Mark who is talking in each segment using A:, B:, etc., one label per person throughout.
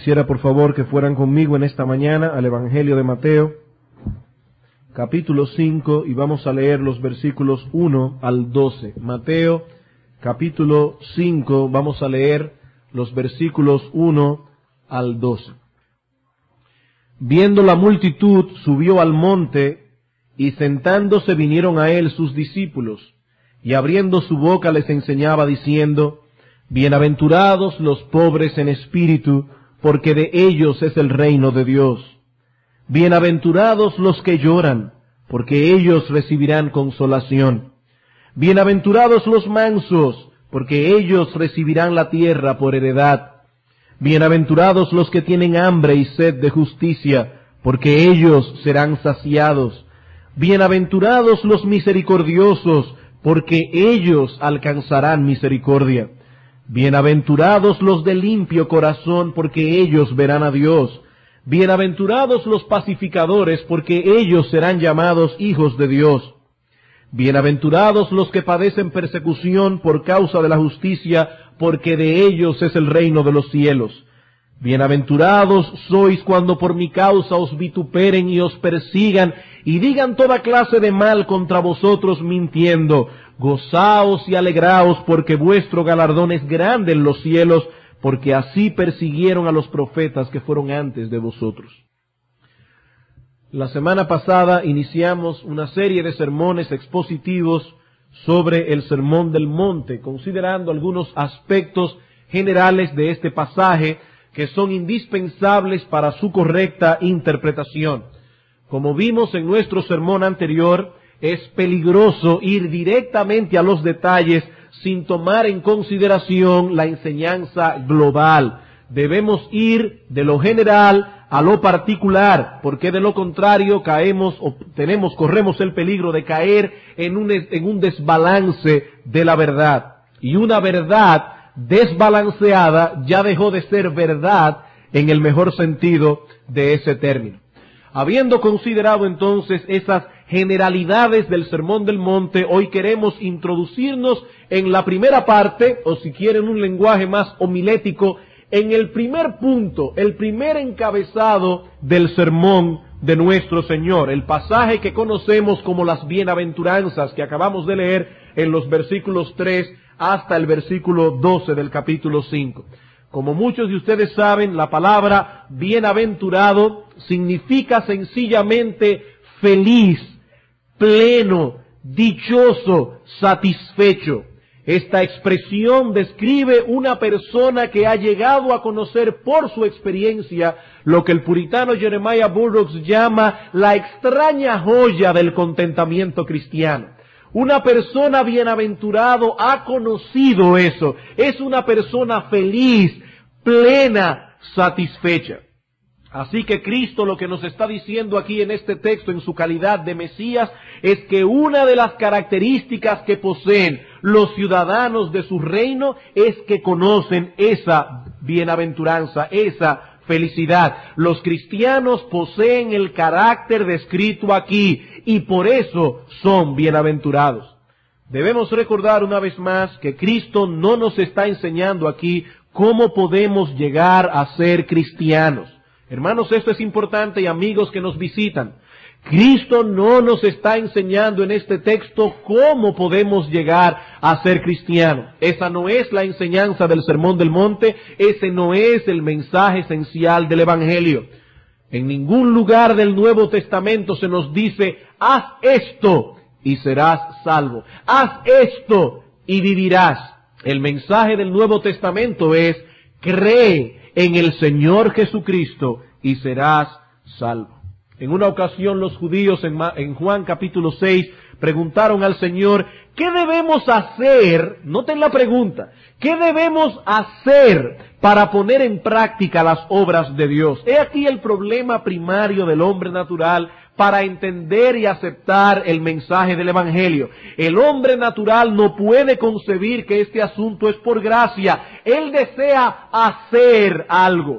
A: Quisiera por favor que fueran conmigo en esta mañana al Evangelio de Mateo, capítulo 5, y vamos a leer los versículos 1 al 12. Mateo, capítulo 5, vamos a leer los versículos 1 al 12. Viendo la multitud, subió al monte, y sentándose vinieron a él sus discípulos, y abriendo su boca les enseñaba diciendo: Bienaventurados los pobres en espíritu, porque de ellos es el reino de Dios. Bienaventurados los que lloran, porque ellos recibirán consolación. Bienaventurados los mansos, porque ellos recibirán la tierra por heredad. Bienaventurados los que tienen hambre y sed de justicia, porque ellos serán saciados. Bienaventurados los misericordiosos, porque ellos alcanzarán misericordia. Bienaventurados los de limpio corazón, porque ellos verán a Dios. Bienaventurados los pacificadores, porque ellos serán llamados hijos de Dios. Bienaventurados los que padecen persecución por causa de la justicia, porque de ellos es el reino de los cielos. Bienaventurados sois cuando por mi causa os vituperen y os persigan, y digan toda clase de mal contra vosotros mintiendo. Gozaos y alegraos, porque vuestro galardón es grande en los cielos, porque así persiguieron a los profetas que fueron antes de vosotros. La semana pasada iniciamos una serie de sermones expositivos sobre el Sermón del Monte, considerando algunos aspectos generales de este pasaje que son indispensables para su correcta interpretación. Como vimos en nuestro sermón anterior, es peligroso ir directamente a los detalles sin tomar en consideración la enseñanza global. Debemos ir de lo general a lo particular, porque de lo contrario corremos el peligro de caer en un desbalance de la verdad. Y una verdad desbalanceada ya dejó de ser verdad en el mejor sentido de ese término. Habiendo considerado entonces esas generalidades del Sermón del Monte, hoy queremos introducirnos en la primera parte, o si quieren un lenguaje más homilético, en el primer punto, el primer encabezado del sermón de nuestro Señor, el pasaje que conocemos como las bienaventuranzas que acabamos de leer en los versículos 3 hasta el versículo 12 del capítulo 5. Como muchos de ustedes saben, la palabra bienaventurado significa sencillamente feliz, pleno, dichoso, satisfecho. Esta expresión describe una persona que ha llegado a conocer por su experiencia lo que el puritano Jeremiah Burroughs llama la extraña joya del contentamiento cristiano. Una persona bienaventurado ha conocido eso. Es una persona feliz, plena, satisfecha. Así que Cristo lo que nos está diciendo aquí en este texto, en su calidad de Mesías, es que una de las características que poseen los ciudadanos de su reino es que conocen esa bienaventuranza, esa felicidad. Los cristianos poseen el carácter descrito aquí y por eso son bienaventurados. Debemos recordar una vez más que Cristo no nos está enseñando aquí cómo podemos llegar a ser cristianos. Hermanos, esto es importante y amigos que nos visitan. Cristo no nos está enseñando en este texto cómo podemos llegar a ser cristianos. Esa no es la enseñanza del Sermón del Monte, ese no es el mensaje esencial del Evangelio. En ningún lugar del Nuevo Testamento se nos dice: haz esto y serás salvo. Haz esto y vivirás. El mensaje del Nuevo Testamento es: cree en el Señor Jesucristo y serás salvo. En una ocasión los judíos en Juan capítulo 6 preguntaron al Señor: ¿qué debemos hacer? Noten la pregunta. ¿Qué debemos hacer para poner en práctica las obras de Dios? He aquí el problema primario del hombre natural para entender y aceptar el mensaje del Evangelio. El hombre natural no puede concebir que este asunto es por gracia. Él desea hacer algo.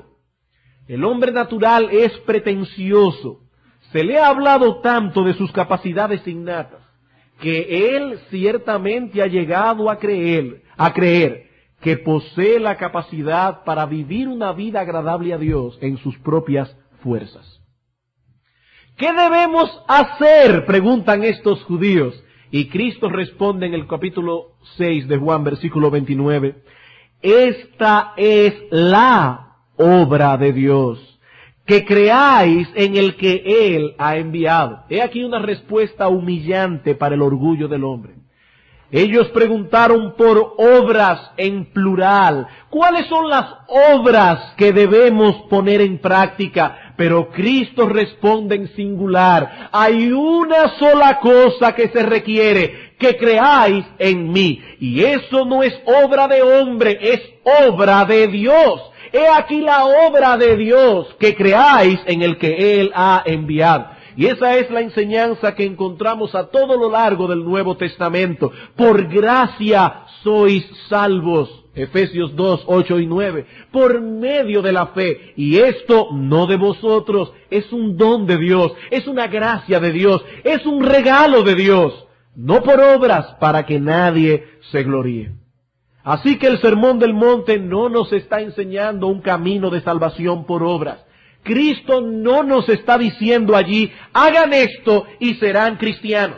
A: El hombre natural es pretencioso. Se le ha hablado tanto de sus capacidades innatas que él ciertamente ha llegado a creer que posee la capacidad para vivir una vida agradable a Dios en sus propias fuerzas. ¿Qué debemos hacer?, preguntan estos judíos. Y Cristo responde en el capítulo 6 de Juan, versículo 29, esta es la obra de Dios, que creáis en el que Él ha enviado. He aquí una respuesta humillante para el orgullo del hombre. Ellos preguntaron por obras en plural. ¿Cuáles son las obras que debemos poner en práctica? Pero Cristo responde en singular. Hay una sola cosa que se requiere, que creáis en mí. Y eso no es obra de hombre, es obra de Dios. He aquí la obra de Dios, que creáis en el que Él ha enviado. Y esa es la enseñanza que encontramos a todo lo largo del Nuevo Testamento. Por gracia sois salvos. Efesios 2, 8 y 9. Por medio de la fe. Y esto no de vosotros. Es un don de Dios. Es una gracia de Dios. Es un regalo de Dios. No por obras, para que nadie se gloríe. Así que el Sermón del Monte no nos está enseñando un camino de salvación por obras. Cristo no nos está diciendo allí, hagan esto y serán cristianos.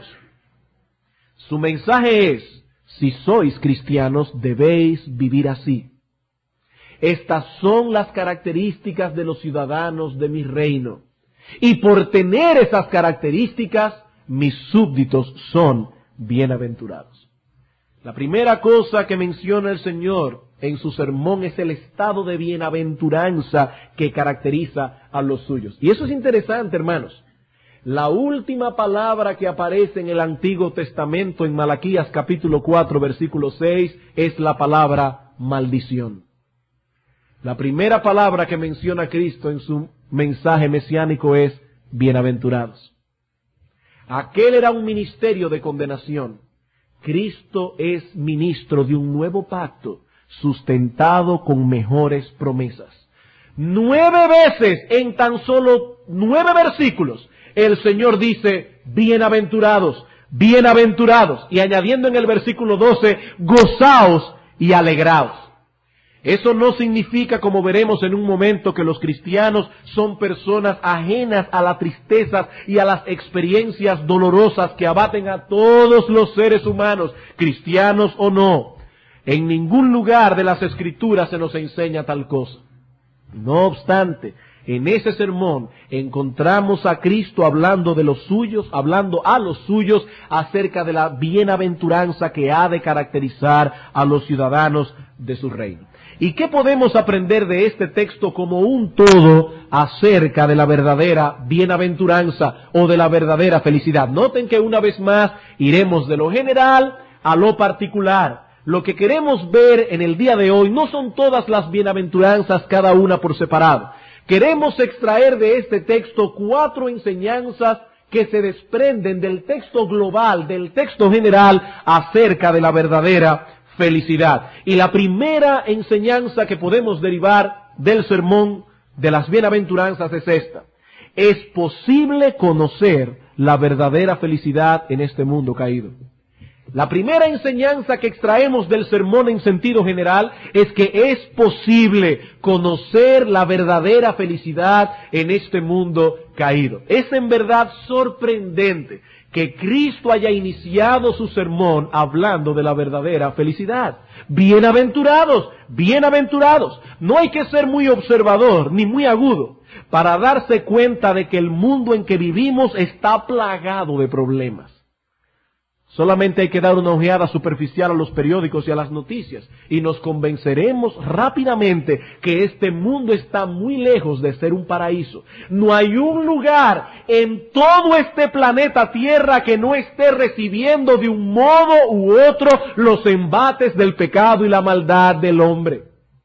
A: Su mensaje es, si sois cristianos, debéis vivir así. Estas son las características de los ciudadanos de mi reino. Y por tener esas características, mis súbditos son bienaventurados. La primera cosa que menciona el Señor en su sermón es el estado de bienaventuranza que caracteriza a los suyos. Y eso es interesante, hermanos. La última palabra que aparece en el Antiguo Testamento, en Malaquías capítulo 4, versículo 6, es la palabra maldición. La primera palabra que menciona Cristo en su mensaje mesiánico es bienaventurados. Aquel era un ministerio de condenación. Cristo es ministro de un nuevo pacto, sustentado con mejores promesas. 9 veces en tan solo 9 versículos, el Señor dice, bienaventurados, bienaventurados, y añadiendo en el versículo 12, gozaos y alegraos. Eso no significa, como veremos en un momento, que los cristianos son personas ajenas a las tristezas y a las experiencias dolorosas que abaten a todos los seres humanos, cristianos o no. En ningún lugar de las Escrituras se nos enseña tal cosa. No obstante, en ese sermón encontramos a Cristo hablando de los suyos, hablando a los suyos acerca de la bienaventuranza que ha de caracterizar a los ciudadanos de su reino. ¿Y qué podemos aprender de este texto como un todo acerca de la verdadera bienaventuranza o de la verdadera felicidad? Noten que una vez más iremos de lo general a lo particular. Lo que queremos ver en el día de hoy no son todas las bienaventuranzas, cada una por separado. Queremos extraer de este texto 4 enseñanzas que se desprenden del texto global, del texto general, acerca de la verdadera felicidad. Y la primera enseñanza que podemos derivar del sermón de las bienaventuranzas es esta. Es posible conocer la verdadera felicidad en este mundo caído. La primera enseñanza que extraemos del sermón en sentido general es que es posible conocer la verdadera felicidad en este mundo caído. Es en verdad sorprendente que Cristo haya iniciado su sermón hablando de la verdadera felicidad. Bienaventurados, bienaventurados. No hay que ser muy observador ni muy agudo para darse cuenta de que el mundo en que vivimos está plagado de problemas. Solamente hay que dar una ojeada superficial a los periódicos y a las noticias y nos convenceremos rápidamente que este mundo está muy lejos de ser un paraíso. No hay un lugar en todo este planeta Tierra que no esté recibiendo de un modo u otro los embates del pecado y la maldad del hombre.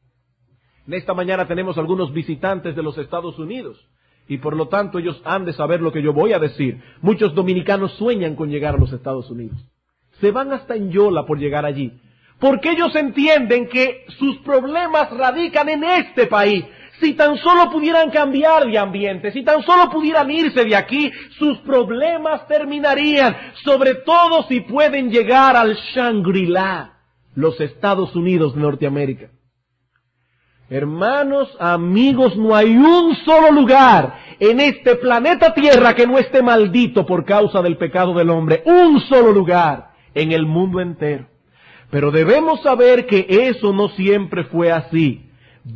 A: En esta mañana tenemos algunos visitantes de los Estados Unidos. Y por lo tanto ellos han de saber lo que yo voy a decir. Muchos dominicanos sueñan con llegar a los Estados Unidos. Se van hasta en Yola por llegar allí. Porque ellos entienden que sus problemas radican en este país. Si tan solo pudieran cambiar de ambiente, si tan solo pudieran irse de aquí, sus problemas terminarían. Sobre todo si pueden llegar al Shangri-La. los Estados Unidos de Norteamérica. Hermanos, amigos, no hay un solo lugar en este planeta Tierra que no esté maldito por causa del pecado del hombre. Un solo lugar en el mundo entero. Pero debemos saber que eso no siempre fue así.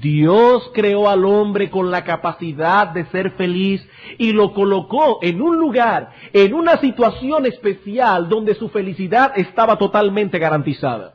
A: Dios creó al hombre con la capacidad de ser feliz y lo colocó en un lugar, en una situación especial donde su felicidad estaba totalmente garantizada.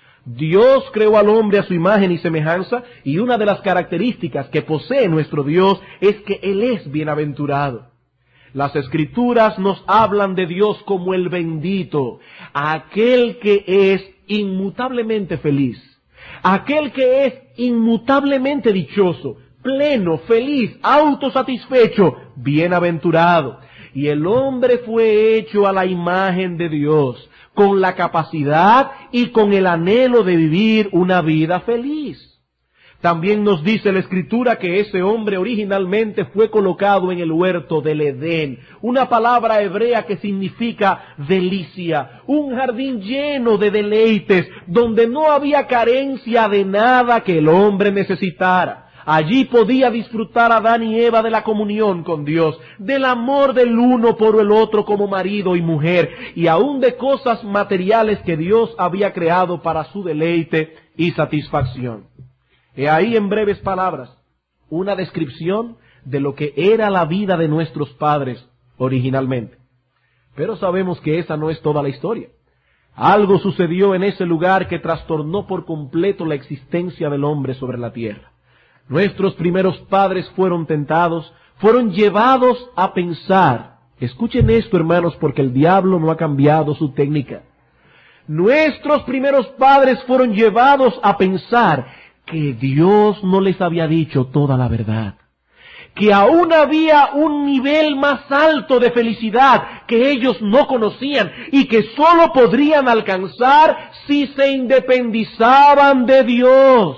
A: Dios creó al hombre a su imagen y semejanza, y una de las características que posee nuestro Dios es que Él es bienaventurado. Las Escrituras nos hablan de Dios como el bendito, aquel que es inmutablemente feliz, aquel que es inmutablemente dichoso, pleno, feliz, autosatisfecho, bienaventurado. Y el hombre fue hecho a la imagen de Dios, con la capacidad y con el anhelo de vivir una vida feliz. También nos dice la Escritura que ese hombre originalmente fue colocado en el huerto del Edén, una palabra hebrea que significa delicia, un jardín lleno de deleites, donde no había carencia de nada que el hombre necesitara. Allí podía disfrutar Adán y Eva de la comunión con Dios, del amor del uno por el otro como marido y mujer, y aún de cosas materiales que Dios había creado para su deleite y satisfacción. He ahí en breves palabras una descripción de lo que era la vida de nuestros padres originalmente. Pero sabemos que esa no es toda la historia. Algo sucedió en ese lugar que trastornó por completo la existencia del hombre sobre la tierra. Nuestros primeros padres fueron tentados, fueron llevados a pensar. Escuchen esto, hermanos, porque el diablo no ha cambiado su técnica. Nuestros primeros padres fueron llevados a pensar que Dios no les había dicho toda la verdad, que aún había un nivel más alto de felicidad que ellos no conocían y que sólo podrían alcanzar si se independizaban de Dios.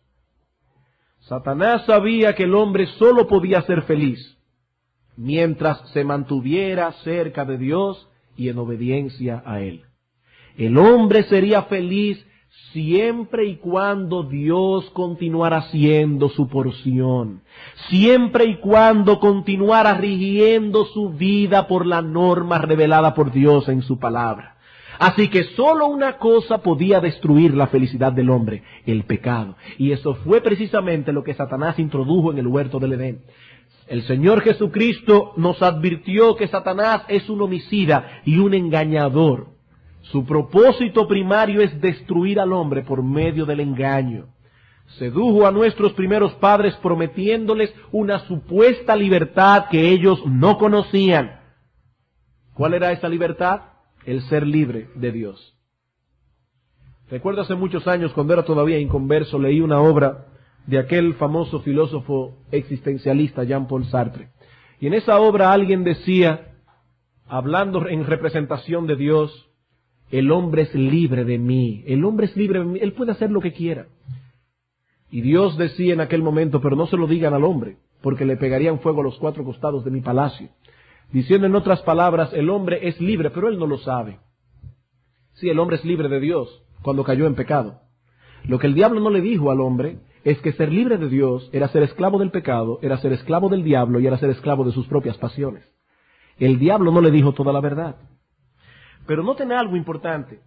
A: Satanás sabía que el hombre sólo podía ser feliz mientras se mantuviera cerca de Dios y en obediencia a Él. El hombre sería feliz siempre y cuando Dios continuara siendo su porción, siempre y cuando continuara rigiendo su vida por la norma revelada por Dios en su palabra. Así que solo una cosa podía destruir la felicidad del hombre, el pecado. Y eso fue precisamente lo que Satanás introdujo en el huerto del Edén. El Señor Jesucristo nos advirtió que Satanás es un homicida y un engañador. Su propósito primario es destruir al hombre por medio del engaño. Sedujo a nuestros primeros padres prometiéndoles una supuesta libertad que ellos no conocían. ¿Cuál era esa libertad? El ser libre de Dios. Recuerdo hace muchos años, cuando era todavía inconverso, leí una obra de aquel famoso filósofo existencialista Jean-Paul Sartre. Y en esa obra alguien decía, hablando en representación de Dios, el hombre es libre de mí, el hombre es libre de mí, él puede hacer lo que quiera. Y Dios decía en aquel momento, pero no se lo digan al hombre, porque le pegarían fuego a los 4 costados de mi palacio. Diciendo en otras palabras, el hombre es libre, pero él no lo sabe. Sí, el hombre es libre de Dios cuando cayó en pecado. Lo que el diablo no le dijo al hombre es que ser libre de Dios era ser esclavo del pecado, era ser esclavo del diablo y era ser esclavo de sus propias pasiones. El diablo no le dijo toda la verdad. Pero noten algo importante,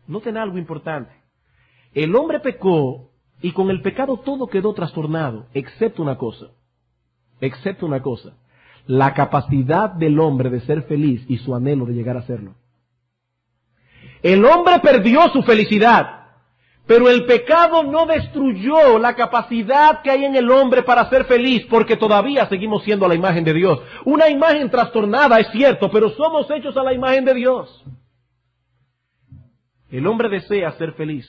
A: El hombre pecó y con el pecado todo quedó trastornado, excepto una cosa. La capacidad del hombre de ser feliz y su anhelo de llegar a serlo. El hombre perdió su felicidad, pero el pecado no destruyó la capacidad que hay en el hombre para ser feliz, porque todavía seguimos siendo a la imagen de Dios. Una imagen trastornada, es cierto, pero somos hechos a la imagen de Dios. El hombre desea ser feliz.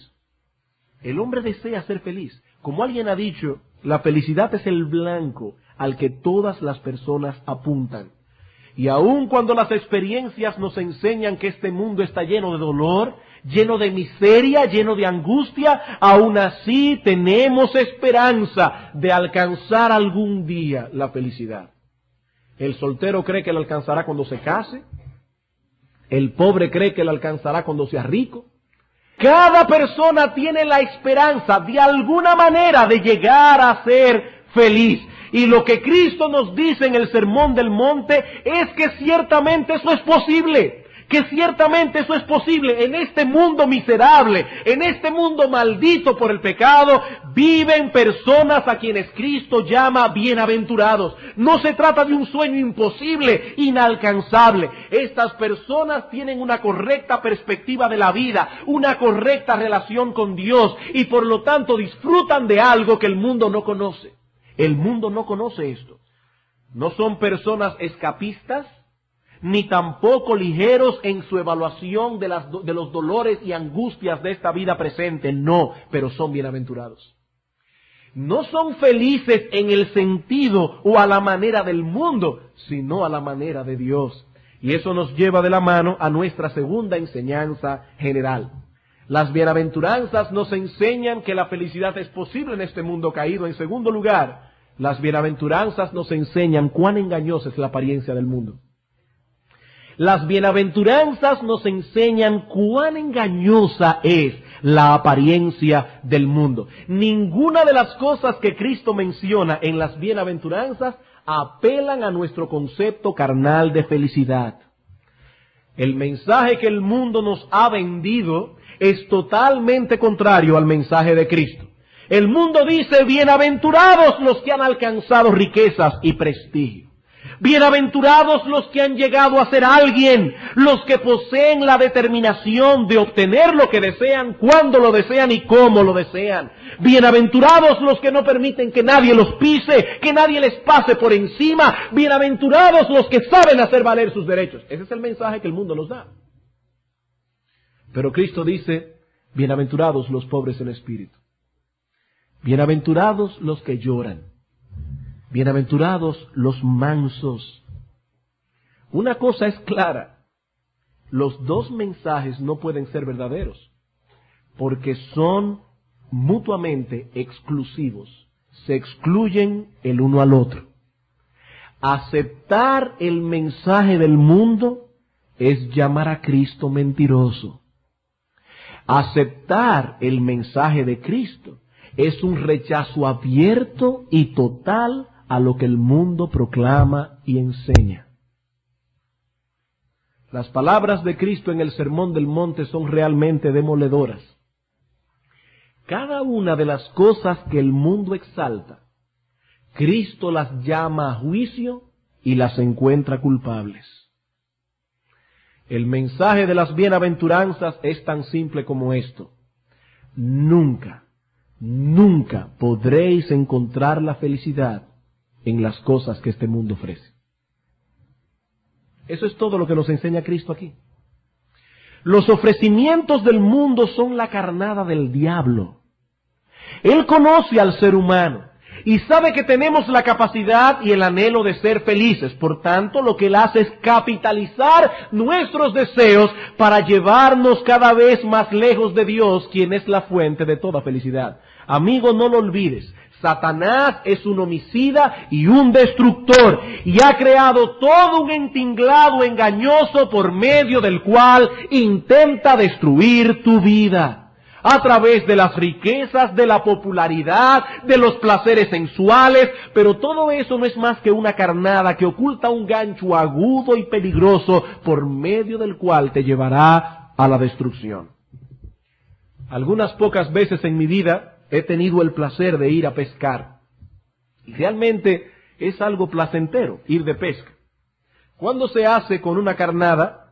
A: Como alguien ha dicho, la felicidad es el blanco al que todas las personas apuntan. Y aun cuando las experiencias nos enseñan que este mundo está lleno de dolor, lleno de miseria, lleno de angustia, aún así tenemos esperanza de alcanzar algún día la felicidad. El soltero cree que la alcanzará cuando se case. El pobre cree que la alcanzará cuando sea rico. Cada persona tiene la esperanza de alguna manera de llegar a ser feliz. Y lo que Cristo nos dice en el Sermón del Monte es que ciertamente eso es posible. Que ciertamente eso es posible. En este mundo miserable, en este mundo maldito por el pecado, viven personas a quienes Cristo llama bienaventurados. No se trata de un sueño imposible, inalcanzable. Estas personas tienen una correcta perspectiva de la vida, una correcta relación con Dios y por lo tanto disfrutan de algo que el mundo no conoce. El mundo no conoce esto. No son personas escapistas, ni tampoco ligeros en su evaluación de los dolores y angustias de esta vida presente, no, pero son bienaventurados. No son felices en el sentido o a la manera del mundo, sino a la manera de Dios. Y eso nos lleva de la mano a nuestra segunda enseñanza general. Las bienaventuranzas nos enseñan que la felicidad es posible en este mundo caído. En segundo lugar, las bienaventuranzas nos enseñan cuán engañosa es la apariencia del mundo. Las bienaventuranzas nos enseñan cuán engañosa es la apariencia del mundo. Ninguna de las cosas que Cristo menciona en las bienaventuranzas apelan a nuestro concepto carnal de felicidad. El mensaje que el mundo nos ha vendido es totalmente contrario al mensaje de Cristo. El mundo dice, bienaventurados los que han alcanzado riquezas y prestigio. Bienaventurados los que han llegado a ser alguien, los que poseen la determinación de obtener lo que desean, cuando lo desean y cómo lo desean. Bienaventurados los que no permiten que nadie los pise, que nadie les pase por encima. Bienaventurados los que saben hacer valer sus derechos. Ese es el mensaje que el mundo nos da. Pero Cristo dice, bienaventurados los pobres en espíritu. Bienaventurados los que lloran. Bienaventurados los mansos. Una cosa es clara, los dos mensajes no pueden ser verdaderos, porque son mutuamente exclusivos, se excluyen el uno al otro. Aceptar el mensaje del mundo es llamar a Cristo mentiroso. Aceptar el mensaje de Cristo es un rechazo abierto y total a lo que el mundo proclama y enseña. Las palabras de Cristo en el Sermón del Monte son realmente demoledoras. Cada una de las cosas que el mundo exalta, Cristo las llama a juicio y las encuentra culpables. El mensaje de las bienaventuranzas es tan simple como esto. Nunca podréis encontrar la felicidad en las cosas que este mundo ofrece. Eso es todo lo que nos enseña Cristo aquí. Los ofrecimientos del mundo son la carnada del diablo. Él conoce al ser humano y sabe que tenemos la capacidad y el anhelo de ser felices. Por tanto, lo que Él hace es capitalizar nuestros deseos para llevarnos cada vez más lejos de Dios, quien es la fuente de toda felicidad. Amigo, no lo olvides. Satanás es un homicida y un destructor, y ha creado todo un entinglado engañoso por medio del cual intenta destruir tu vida. A través de las riquezas, de la popularidad, de los placeres sensuales, pero todo eso no es más que una carnada que oculta un gancho agudo y peligroso por medio del cual te llevará a la destrucción. Algunas pocas veces en mi vida he tenido el placer de ir a pescar. Y realmente es algo placentero ir de pesca. Cuando se hace con una carnada,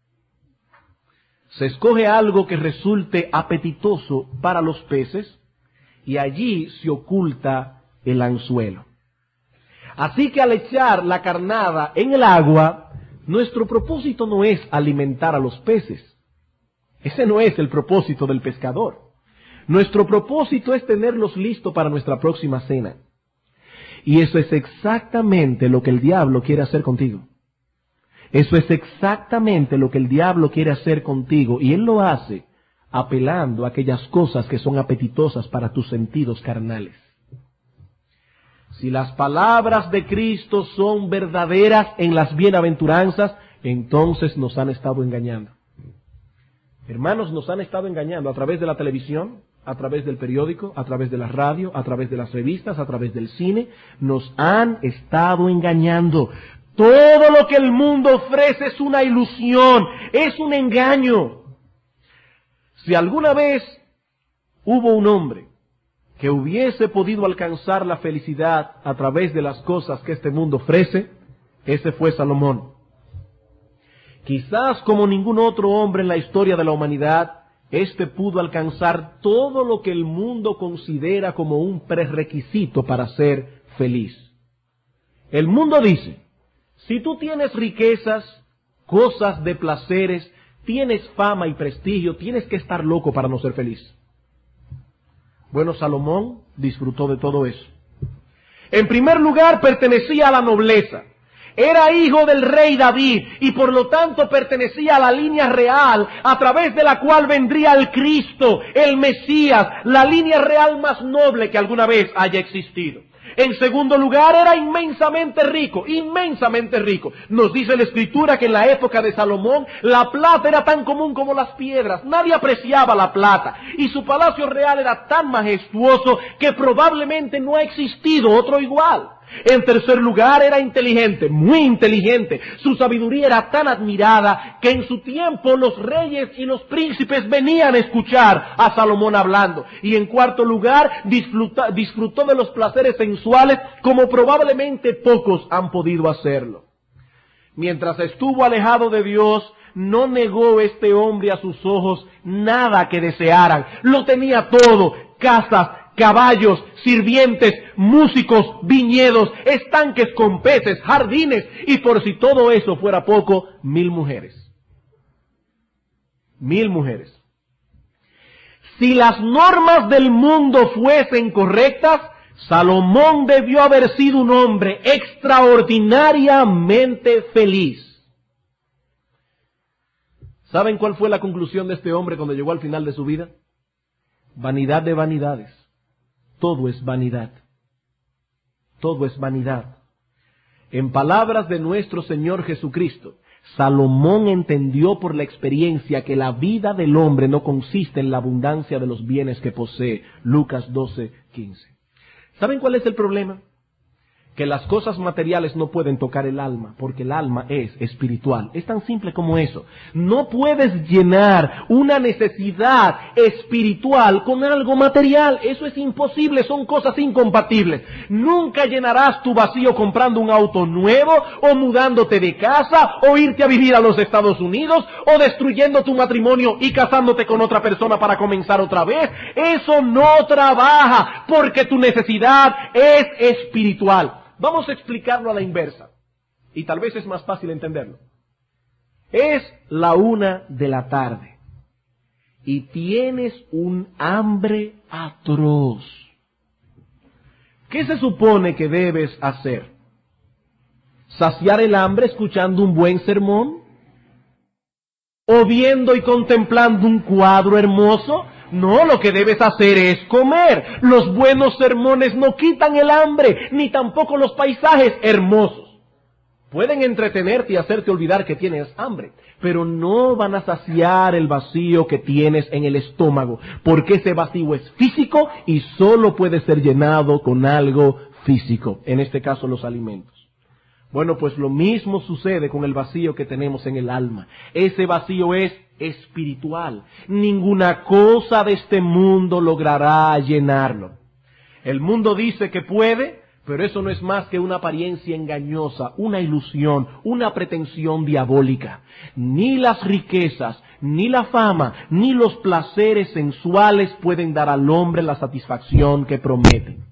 A: se escoge algo que resulte apetitoso para los peces y allí se oculta el anzuelo. Así que al echar la carnada en el agua, nuestro propósito no es alimentar a los peces. Ese no es el propósito del pescador. Nuestro propósito es tenerlos listos para nuestra próxima cena. Y eso es exactamente lo que el diablo quiere hacer contigo. Eso es exactamente lo que el diablo quiere hacer contigo. Y él lo hace apelando a aquellas cosas que son apetitosas para tus sentidos carnales. Si las palabras de Cristo son verdaderas en las bienaventuranzas, entonces nos han estado engañando. Hermanos, nos han estado engañando a través de la televisión, a través del periódico, a través de la radio, a través de las revistas, a través del cine. Nos han estado engañando. Todo lo que el mundo ofrece es una ilusión, es un engaño. Si alguna vez hubo un hombre que hubiese podido alcanzar la felicidad a través de las cosas que este mundo ofrece, ese fue Salomón. Quizás como ningún otro hombre en la historia de la humanidad, este pudo alcanzar todo lo que el mundo considera como un prerequisito para ser feliz. El mundo dice, si tú tienes riquezas, cosas de placeres, tienes fama y prestigio, tienes que estar loco para no ser feliz. Bueno, Salomón disfrutó de todo eso. En primer lugar, pertenecía a la nobleza. Era hijo del rey David y por lo tanto pertenecía a la línea real a través de la cual vendría el Cristo, el Mesías, la línea real más noble que alguna vez haya existido. En segundo lugar, era inmensamente rico, inmensamente rico. Nos dice la Escritura que en la época de Salomón la plata era tan común como las piedras. Nadie apreciaba la plata. Y su palacio real era tan majestuoso que probablemente no ha existido otro igual. En tercer lugar, era inteligente, muy inteligente. Su sabiduría era tan admirada que en su tiempo los reyes y los príncipes venían a escuchar a Salomón hablando. Y en cuarto lugar, disfrutó de los placeres sensuales como probablemente pocos han podido hacerlo. Mientras estuvo alejado de Dios, no negó este hombre a sus ojos nada que desearan. Lo tenía todo: casas, caballos, sirvientes, músicos, viñedos, estanques con peces, jardines, y por si todo eso fuera poco, 1000 mujeres. 1000 mujeres. Si las normas del mundo fuesen correctas, Salomón debió haber sido un hombre extraordinariamente feliz. ¿Saben cuál fue la conclusión de este hombre cuando llegó al final de su vida? Vanidad de vanidades. Todo es vanidad. Todo es vanidad. En palabras de nuestro Señor Jesucristo, Salomón entendió por la experiencia que la vida del hombre no consiste en la abundancia de los bienes que posee. Lucas 12:15. ¿Saben cuál es el problema? Que las cosas materiales no pueden tocar el alma, porque el alma es espiritual. Es tan simple como eso. No puedes llenar una necesidad espiritual con algo material. Eso es imposible, son cosas incompatibles. Nunca llenarás tu vacío comprando un auto nuevo, o mudándote de casa, o irte a vivir a los Estados Unidos, o destruyendo tu matrimonio y casándote con otra persona para comenzar otra vez. Eso no trabaja, porque tu necesidad es espiritual. Vamos a explicarlo a la inversa, y tal vez es más fácil entenderlo. Es la 1 de la tarde, y tienes un hambre atroz. ¿Qué se supone que debes hacer? ¿Saciar el hambre escuchando un buen sermón? ¿O viendo y contemplando un cuadro hermoso? No, lo que debes hacer es comer. Los buenos sermones no quitan el hambre, ni tampoco los paisajes hermosos. Pueden entretenerte y hacerte olvidar que tienes hambre, pero no van a saciar el vacío que tienes en el estómago, porque ese vacío es físico y solo puede ser llenado con algo físico, en este caso los alimentos. Bueno, pues lo mismo sucede con el vacío que tenemos en el alma. Ese vacío es espiritual. Ninguna cosa de este mundo logrará llenarlo. El mundo dice que puede, pero eso no es más que una apariencia engañosa, una ilusión, una pretensión diabólica. Ni las riquezas, ni la fama, ni los placeres sensuales pueden dar al hombre la satisfacción que prometen.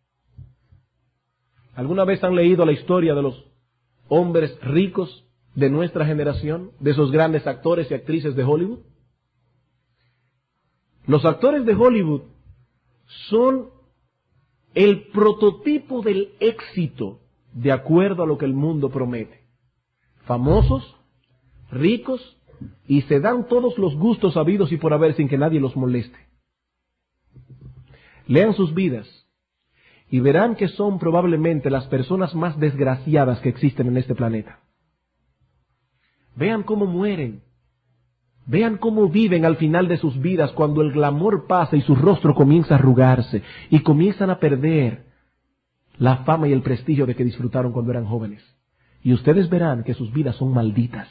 A: ¿Alguna vez han leído la historia de los hombres ricos de nuestra generación, de esos grandes actores y actrices de Hollywood? Los actores de Hollywood son el prototipo del éxito de acuerdo a lo que el mundo promete. Famosos, ricos, y se dan todos los gustos habidos y por haber sin que nadie los moleste. Lean sus vidas y verán que son probablemente las personas más desgraciadas que existen en este planeta. Vean cómo mueren Vean cómo viven al final de sus vidas cuando el glamour pasa y su rostro comienza a arrugarse y comienzan a perder la fama y el prestigio de que disfrutaron cuando eran jóvenes. Y ustedes verán que sus vidas son malditas.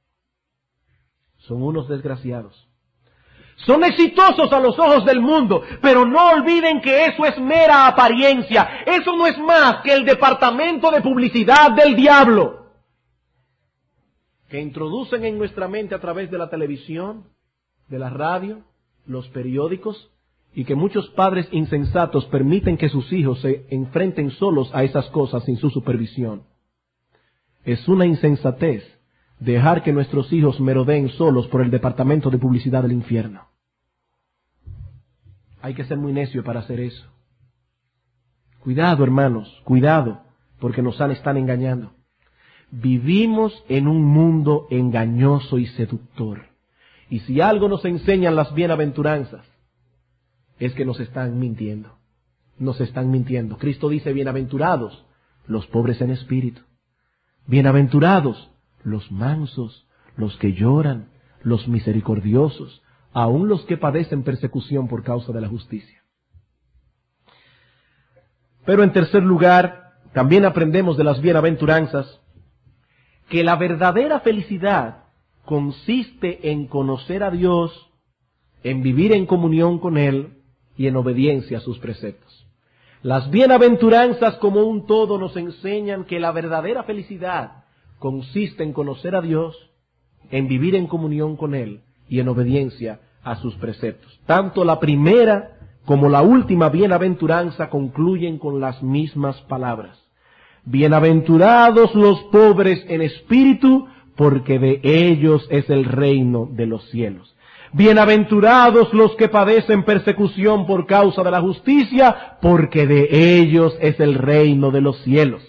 A: Son unos desgraciados. Son exitosos a los ojos del mundo, pero no olviden que eso es mera apariencia. Eso no es más que el departamento de publicidad del diablo, que introducen en nuestra mente a través de la televisión, de la radio, los periódicos, y que muchos padres insensatos permiten que sus hijos se enfrenten solos a esas cosas sin su supervisión. Es una insensatez dejar que nuestros hijos merodeen solos por el departamento de publicidad del infierno. Hay que ser muy necio para hacer eso. Cuidado, hermanos, cuidado, porque nos están engañando. Vivimos en un mundo engañoso y seductor. Y si algo nos enseñan las bienaventuranzas, es que nos están mintiendo. Nos están mintiendo. Cristo dice, bienaventurados los pobres en espíritu. Bienaventurados los mansos, los que lloran, los misericordiosos, aun los que padecen persecución por causa de la justicia. Pero en tercer lugar, también aprendemos de las bienaventuranzas que la verdadera felicidad consiste en conocer a Dios, en vivir en comunión con Él y en obediencia a sus preceptos. Las bienaventuranzas como un todo nos enseñan que la verdadera felicidad consiste en conocer a Dios, en vivir en comunión con Él y en obediencia a sus preceptos. Tanto la primera como la última bienaventuranza concluyen con las mismas palabras. Bienaventurados los pobres en espíritu, porque de ellos es el reino de los cielos. Bienaventurados los que padecen persecución por causa de la justicia, porque de ellos es el reino de los cielos.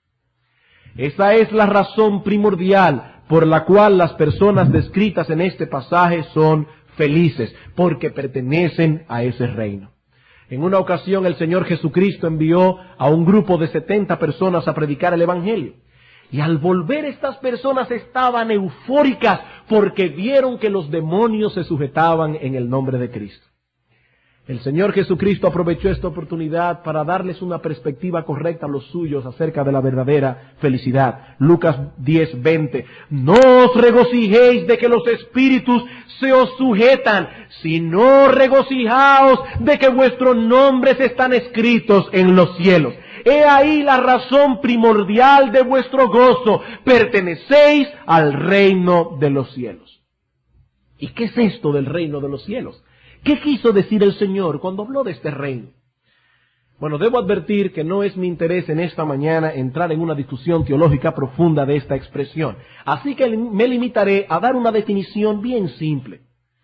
A: Esa es la razón primordial por la cual las personas descritas en este pasaje son felices, porque pertenecen a ese reino. En una ocasión el Señor Jesucristo envió a un grupo de 70 personas a predicar el Evangelio. Y al volver estas personas estaban eufóricas porque vieron que los demonios se sujetaban en el nombre de Cristo. El Señor Jesucristo aprovechó esta oportunidad para darles una perspectiva correcta a los suyos acerca de la verdadera felicidad. Lucas 10:20. No os regocijéis de que los espíritus se os sujetan, sino regocijaos de que vuestros nombres están escritos en los cielos. He ahí la razón primordial de vuestro gozo. Pertenecéis al reino de los cielos. ¿Y qué es esto del reino de los cielos? ¿Qué quiso decir el Señor cuando habló de este reino? Bueno, debo advertir que no es mi interés en esta mañana entrar en una discusión teológica profunda de esta expresión. Así que me limitaré a dar una definición bien simple.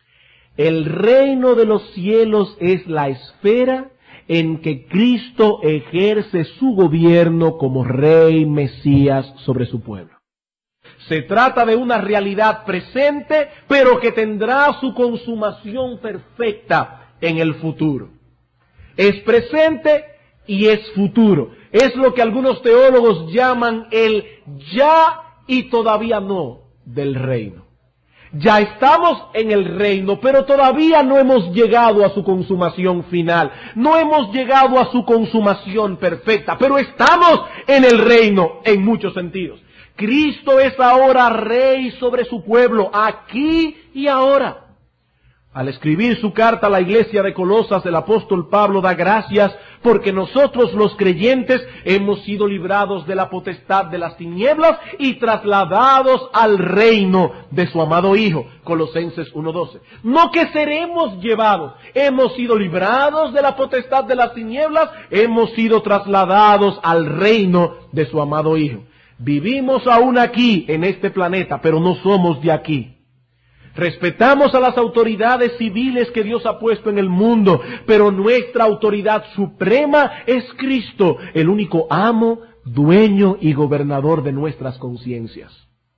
A: El reino de los cielos es la esfera en que Cristo ejerce su gobierno como Rey Mesías sobre su pueblo. Se trata de una realidad presente, pero que tendrá su consumación perfecta en el futuro. Es presente y es futuro. Es lo que algunos teólogos llaman el ya y todavía no del reino. Ya estamos en el reino, pero todavía no hemos llegado a su consumación final. No hemos llegado a su consumación perfecta, pero estamos en el reino en muchos sentidos. Cristo es ahora Rey sobre su pueblo, aquí y ahora. Al escribir su carta a la iglesia de Colosas, el apóstol Pablo da gracias porque nosotros los creyentes hemos sido librados de la potestad de las tinieblas y trasladados al reino de su amado Hijo. Colosenses 1:12. No que seremos llevados, hemos sido librados de la potestad de las tinieblas, hemos sido trasladados al reino de su amado Hijo. Vivimos aún aquí en este planeta, pero no somos de aquí. Respetamos a las autoridades civiles que Dios ha puesto en el mundo, pero nuestra autoridad suprema es Cristo, el único amo, dueño y gobernador de nuestras conciencias.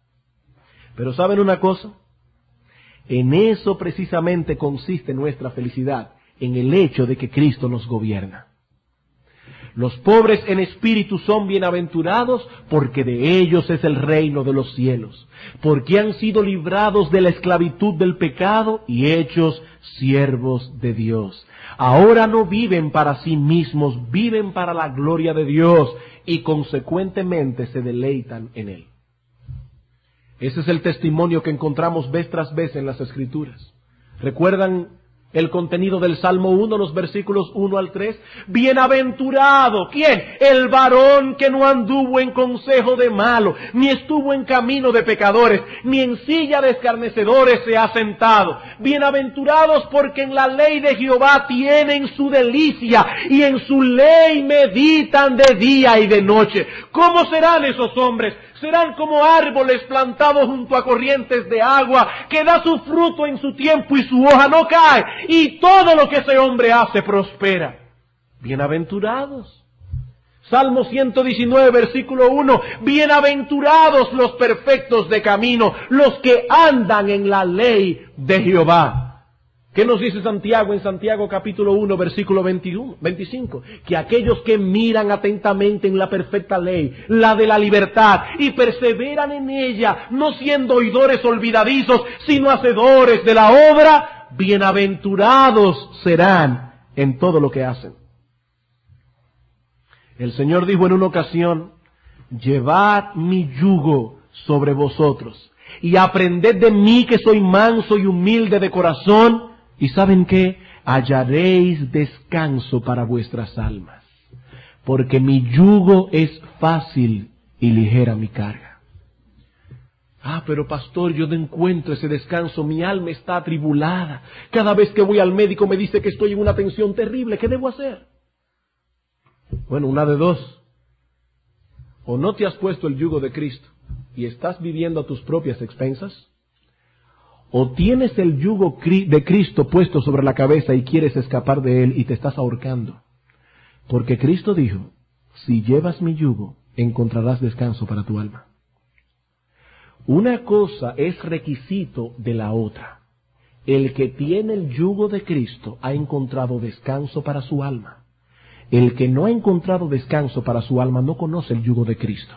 A: Pero ¿saben una cosa? En eso precisamente consiste nuestra felicidad, en el hecho de que Cristo nos gobierna. Los pobres en espíritu son bienaventurados, porque de ellos es el reino de los cielos, porque han sido librados de la esclavitud del pecado y hechos siervos de Dios. Ahora no viven para sí mismos, viven para la gloria de Dios y consecuentemente se deleitan en Él. Ese es el testimonio que encontramos vez tras vez en las Escrituras. ¿Recuerdan el contenido del Salmo 1, los versículos 1 al 3? Bienaventurado, ¿quién? El varón que no anduvo en consejo de malo, ni estuvo en camino de pecadores, ni en silla de escarnecedores se ha sentado. Bienaventurados porque en la ley de Jehová tienen su delicia, y en su ley meditan de día y de noche. ¿Cómo serán esos hombres? Serán como árboles plantados junto a corrientes de agua, que da su fruto en su tiempo y su hoja no cae, y todo lo que ese hombre hace prospera. Bienaventurados. Salmo 119, versículo 1, bienaventurados los perfectos de camino, los que andan en la ley de Jehová. ¿Qué nos dice Santiago en Santiago capítulo 1, versículo 25? Que aquellos que miran atentamente en la perfecta ley, la de la libertad, y perseveran en ella, no siendo oidores olvidadizos, sino hacedores de la obra, bienaventurados serán en todo lo que hacen. El Señor dijo en una ocasión, llevad mi yugo sobre vosotros, y aprended de mí que soy manso y humilde de corazón, y ¿saben qué? Hallaréis descanso para vuestras almas, porque mi yugo es fácil y ligera mi carga. Pero pastor, yo no encuentro ese descanso, mi alma está atribulada. Cada vez que voy al médico me dice que estoy en una tensión terrible, ¿qué debo hacer? Bueno, una de dos. O no te has puesto el yugo de Cristo y estás viviendo a tus propias expensas, o tienes el yugo de Cristo puesto sobre la cabeza y quieres escapar de él y te estás ahorcando. Porque Cristo dijo, si llevas mi yugo, encontrarás descanso para tu alma. Una cosa es requisito de la otra. El que tiene el yugo de Cristo ha encontrado descanso para su alma. El que no ha encontrado descanso para su alma no conoce el yugo de Cristo.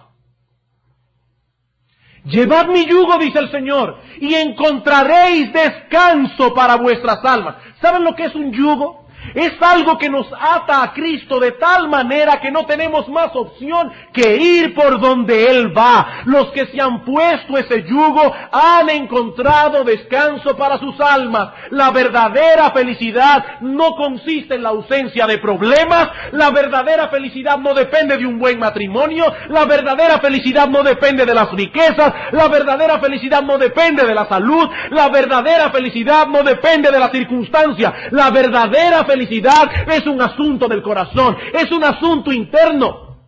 A: Llevad mi yugo, dice el Señor, y encontraréis descanso para vuestras almas. ¿Saben lo que es un yugo? Es algo que nos ata a Cristo de tal manera que no tenemos más opción que ir por donde Él va. Los que se han puesto ese yugo han encontrado descanso para sus almas. La verdadera felicidad no consiste en la ausencia de problemas. La verdadera felicidad no depende de un buen matrimonio. La verdadera felicidad no depende de las riquezas. La verdadera felicidad no depende de la salud. La verdadera felicidad no depende de la circunstancia. La verdadera felicidad es un asunto del corazón, es un asunto interno.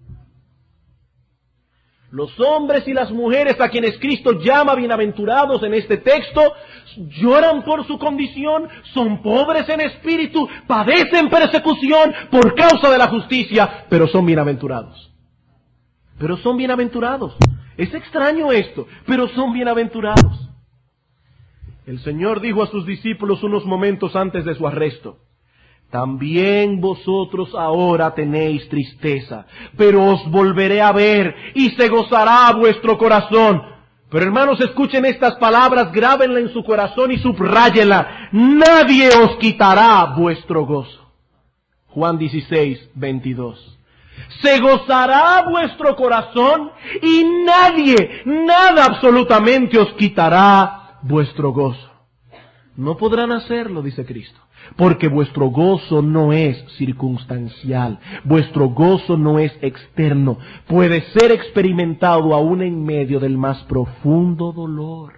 A: Los hombres y las mujeres a quienes Cristo llama bienaventurados en este texto, lloran por su condición, son pobres en espíritu, padecen persecución por causa de la justicia, pero son bienaventurados. Pero son bienaventurados. Es extraño esto, pero son bienaventurados. El Señor dijo a sus discípulos unos momentos antes de su arresto, también vosotros ahora tenéis tristeza, pero os volveré a ver y se gozará vuestro corazón. Pero hermanos, escuchen estas palabras, grábenla en su corazón y subráyenla. Nadie os quitará vuestro gozo. Juan 16, 22. Se gozará vuestro corazón y nadie, nada absolutamente os quitará vuestro gozo. No podrán hacerlo, dice Cristo, porque vuestro gozo no es circunstancial, vuestro gozo no es externo, puede ser experimentado aún en medio del más profundo dolor.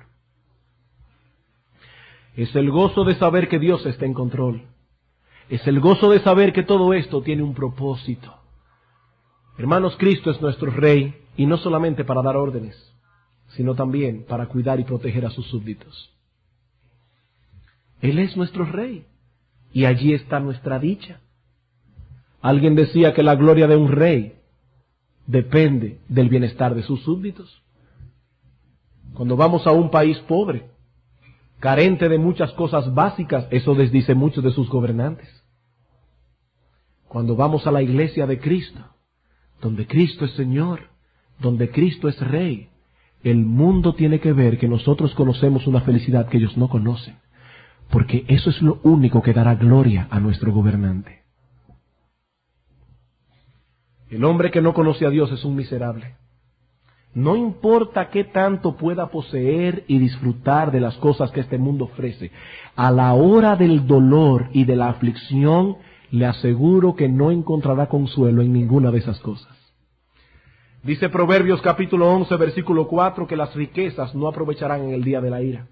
A: Es el gozo de saber que Dios está en control, es el gozo de saber que todo esto tiene un propósito. Hermanos, Cristo es nuestro Rey, y no solamente para dar órdenes, sino también para cuidar y proteger a sus súbditos. Él es nuestro Rey. Y allí está nuestra dicha. Alguien decía que la gloria de un rey depende del bienestar de sus súbditos. Cuando vamos a un país pobre, carente de muchas cosas básicas, eso desdice mucho de sus gobernantes. cuando vamos a la iglesia de Cristo, donde Cristo es Señor, donde Cristo es Rey, el mundo tiene que ver que nosotros conocemos una felicidad que ellos no conocen, porque eso es lo único que dará gloria a nuestro gobernante. El hombre que no conoce a Dios es un miserable. No importa qué tanto pueda poseer y disfrutar de las cosas que este mundo ofrece, a la hora del dolor y de la aflicción, le aseguro que no encontrará consuelo en ninguna de esas cosas. Dice Proverbios capítulo 11, versículo 4, que las riquezas no aprovecharán en el día de la ira.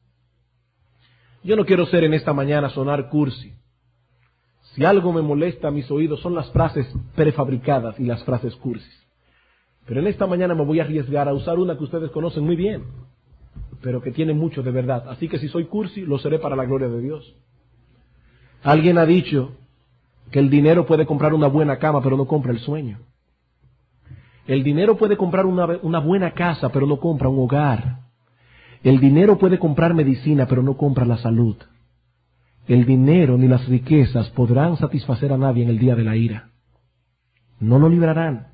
A: Yo no quiero ser en esta mañana sonar cursi. Si algo me molesta a mis oídos son las frases prefabricadas y las frases cursis. Pero en esta mañana me voy a arriesgar a usar una que ustedes conocen muy bien, pero que tiene mucho de verdad. Así que si soy cursi, lo seré para la gloria de Dios. Alguien ha dicho que el dinero puede comprar una buena cama, pero no compra el sueño. El dinero puede comprar una buena casa, pero no compra un hogar. El dinero puede comprar medicina, pero no compra la salud. El dinero ni las riquezas podrán satisfacer a nadie en el día de la ira. No lo librarán.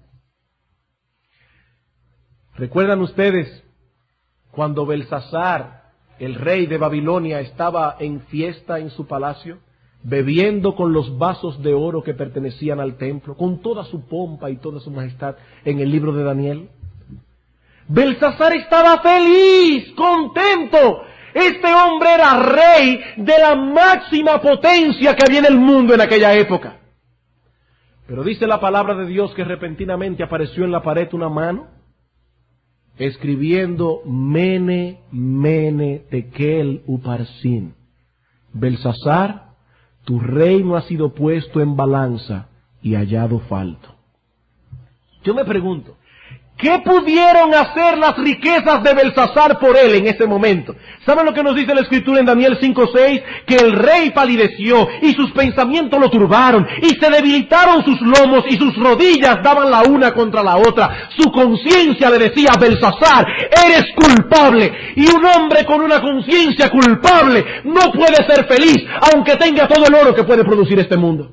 A: ¿Recuerdan ustedes cuando Belsasar, el rey de Babilonia, estaba en fiesta en su palacio, bebiendo con los vasos de oro que pertenecían al templo, con toda su pompa y toda su majestad, en el libro de Daniel? Belsasar estaba feliz, contento. Este hombre era rey de la máxima potencia que había en el mundo en aquella época. Pero dice la palabra de Dios que repentinamente apareció en la pared una mano escribiendo Mene, Mene, Tekel, Uparsin. Belsasar, tu reino ha sido puesto en balanza y hallado falto. Yo me pregunto, ¿qué pudieron hacer las riquezas de Belsasar por él en ese momento? ¿Saben lo que nos dice la Escritura en Daniel 5:6? Que el rey palideció y sus pensamientos lo turbaron y se debilitaron sus lomos y sus rodillas daban la una contra la otra. Su conciencia le decía: Belsasar, eres culpable. Y un hombre con una conciencia culpable no puede ser feliz, aunque tenga todo el oro que puede producir este mundo.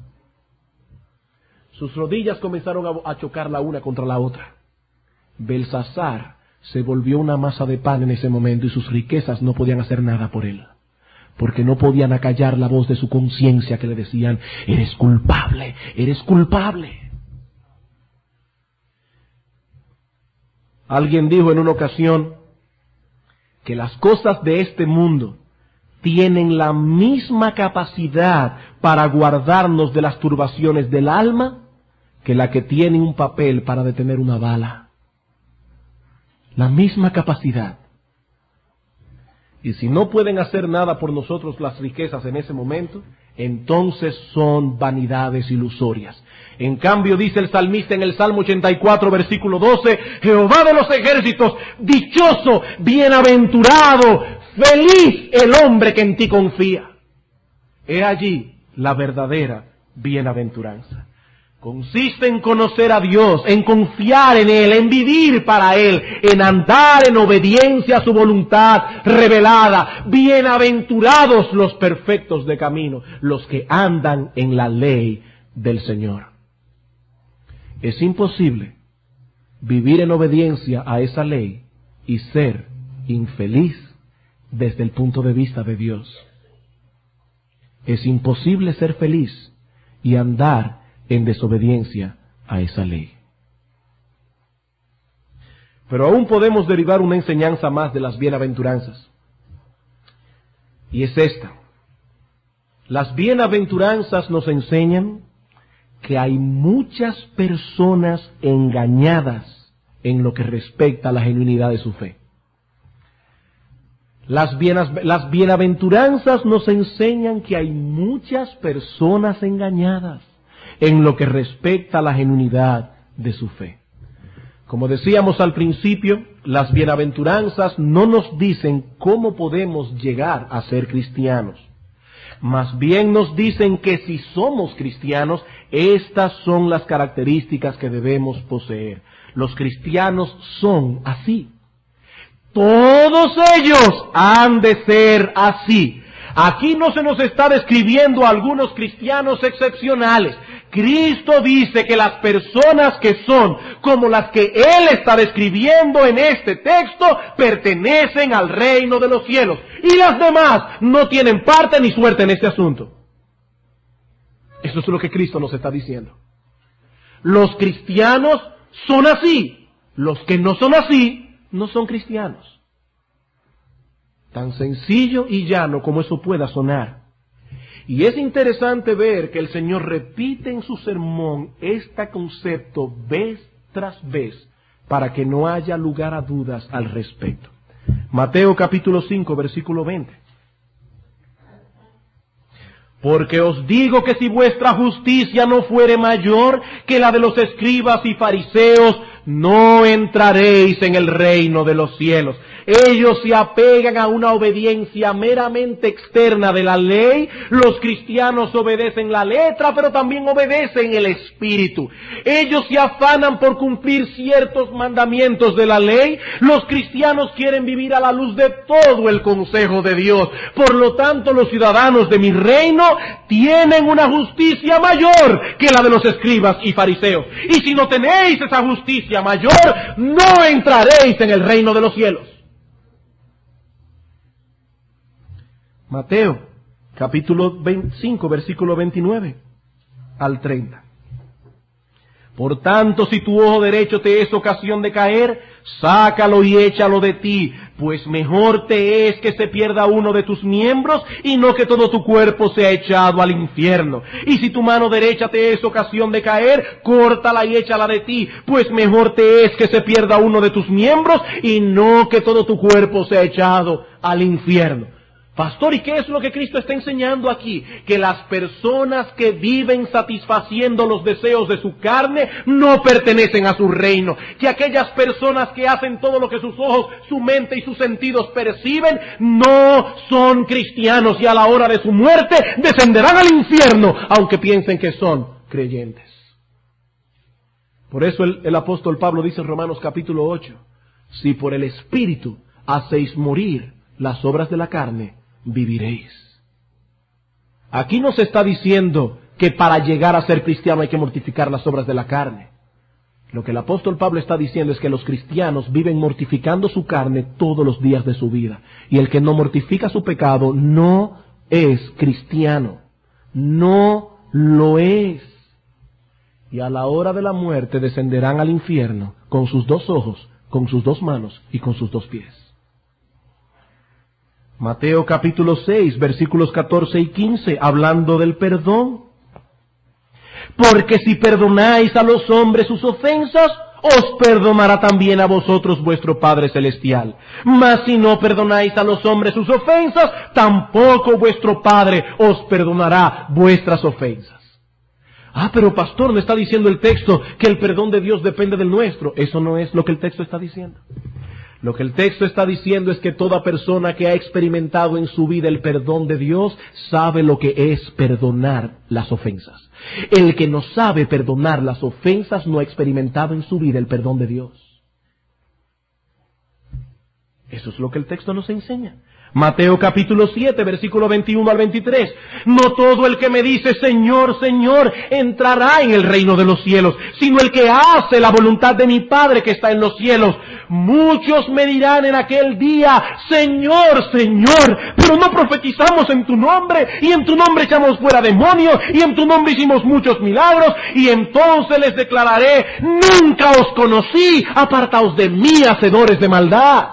A: Sus rodillas comenzaron a chocar la una contra la otra. Belsasar se volvió una masa de pan en ese momento y sus riquezas no podían hacer nada por él, porque no podían acallar la voz de su conciencia que le decían: eres culpable, eres culpable. Alguien dijo en una ocasión que las cosas de este mundo tienen la misma capacidad para guardarnos de las turbaciones del alma que la que tiene un papel para detener una bala. La misma capacidad. Y si no pueden hacer nada por nosotros las riquezas en ese momento, entonces son vanidades ilusorias. En cambio, dice el salmista en el Salmo 84, versículo 12, Jehová de los ejércitos, dichoso, bienaventurado, feliz el hombre que en ti confía. He allí la verdadera bienaventuranza. Consiste en conocer a Dios, en confiar en Él, en vivir para Él, en andar en obediencia a su voluntad revelada. Bienaventurados los perfectos de camino, los que andan en la ley del Señor. Es imposible vivir en obediencia a esa ley y ser infeliz desde el punto de vista de Dios. Es imposible ser feliz y andar en desobediencia a esa ley. Pero aún podemos derivar una enseñanza más de las bienaventuranzas. Y es esta. Las bienaventuranzas nos enseñan que hay muchas personas engañadas en lo que respecta a la genuinidad de su fe. Las bienaventuranzas nos enseñan que hay muchas personas engañadas en lo que respecta a la genuinidad de su fe. Como decíamos al principio, las bienaventuranzas no nos dicen cómo podemos llegar a ser cristianos. Más bien nos dicen que si somos cristianos, estas son las características que debemos poseer. Los cristianos son así. Todos ellos han de ser así. Aquí no se nos está describiendo a algunos cristianos excepcionales, Cristo dice que las personas que son como las que Él está describiendo en este texto pertenecen al reino de los cielos. Y las demás no tienen parte ni suerte en este asunto. Eso es lo que Cristo nos está diciendo. Los cristianos son así. Los que no son así, no son cristianos. Tan sencillo y llano como eso pueda sonar. Y es interesante ver que el Señor repite en su sermón este concepto vez tras vez para que no haya lugar a dudas al respecto. Mateo capítulo 5, versículo 20. Porque os digo que si vuestra justicia no fuere mayor que la de los escribas y fariseos, no entraréis en el reino de los cielos. Ellos se apegan a una obediencia meramente externa de la ley. Los cristianos obedecen la letra, pero también obedecen el espíritu. Ellos se afanan por cumplir ciertos mandamientos de la ley. Los cristianos quieren vivir a la luz de todo el consejo de Dios. Por lo tanto, los ciudadanos de mi reino tienen una justicia mayor que la de los escribas y fariseos. Y si no tenéis esa justicia mayor, no entraréis en el reino de los cielos. Mateo, capítulo 25, versículo 29 al 30. Por tanto, si tu ojo derecho te es ocasión de caer, sácalo y échalo de ti, pues mejor te es que se pierda uno de tus miembros y no que todo tu cuerpo sea echado al infierno. Y si tu mano derecha te es ocasión de caer, córtala y échala de ti, pues mejor te es que se pierda uno de tus miembros y no que todo tu cuerpo sea echado al infierno. Pastor, ¿y qué es lo que Cristo está enseñando aquí? Que las personas que viven satisfaciendo los deseos de su carne no pertenecen a su reino. Que aquellas personas que hacen todo lo que sus ojos, su mente y sus sentidos perciben no son cristianos y a la hora de su muerte descenderán al infierno, aunque piensen que son creyentes. Por eso el apóstol Pablo dice en Romanos capítulo 8, si por el Espíritu hacéis morir las obras de la carne, viviréis. Aquí no se está diciendo que para llegar a ser cristiano hay que mortificar las obras de la carne. Lo que el apóstol Pablo está diciendo es que los cristianos viven mortificando su carne todos los días de su vida. Y el que no mortifica su pecado no es cristiano. No lo es. Y a la hora de la muerte descenderán al infierno con sus dos ojos, con sus dos manos y con sus dos pies. Mateo capítulo 6, versículos 14 y 15, hablando del perdón. Porque si perdonáis a los hombres sus ofensas, os perdonará también a vosotros vuestro Padre Celestial. Mas si no perdonáis a los hombres sus ofensas, tampoco vuestro Padre os perdonará vuestras ofensas. Ah, pero pastor, ¿no está diciendo el texto que el perdón de Dios depende del nuestro? Eso no es lo que el texto está diciendo. Lo que el texto está diciendo es que toda persona que ha experimentado en su vida el perdón de Dios sabe lo que es perdonar las ofensas. El que no sabe perdonar las ofensas no ha experimentado en su vida el perdón de Dios. Eso es lo que el texto nos enseña. Mateo capítulo 7, versículo 21 al 23. No todo el que me dice Señor, Señor, entrará en el reino de los cielos, sino el que hace la voluntad de mi Padre que está en los cielos. Muchos me dirán en aquel día, Señor, Señor, pero no profetizamos en tu nombre, y en tu nombre echamos fuera demonios, y en tu nombre hicimos muchos milagros, y entonces les declararé, nunca os conocí, apartaos de mí, hacedores de maldad.